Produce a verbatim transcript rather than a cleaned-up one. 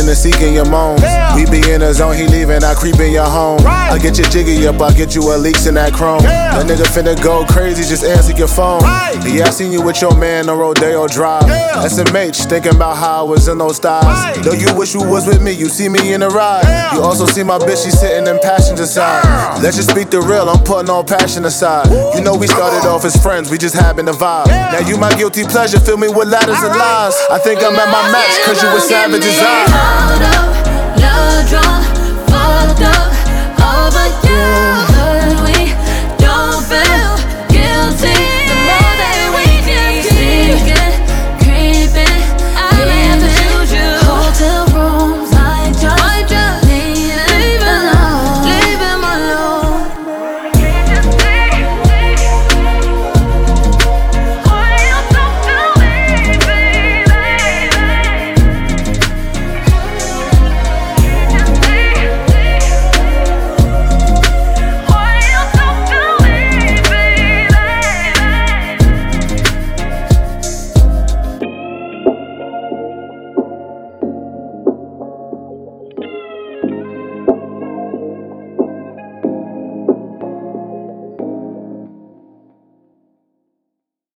and seeking your moans. Yeah. We be in the zone, he leaving, I creep in your home. Right. I get your jiggy up, I get you a leaks in that chrome. Yeah. That nigga finna go crazy, just answer your phone. Right. Yeah, I seen you with your man on Rodeo Drive. Yeah. S M H, thinking about how I was in those styles. Right. Though you wish you was with me, you see me in the ride. Yeah. You also see my bitch, she sitting in passenger side. Yeah. Let's just speak the real, I'm putting all passion aside. You know we started off as friends, we just having a vibe. Yeah. Now you my guilty pleasure, fill me with ladders and Alright. lies. I think I'm at my max, cause you a savage as I. Hold up, you're drunk, fucked up over you.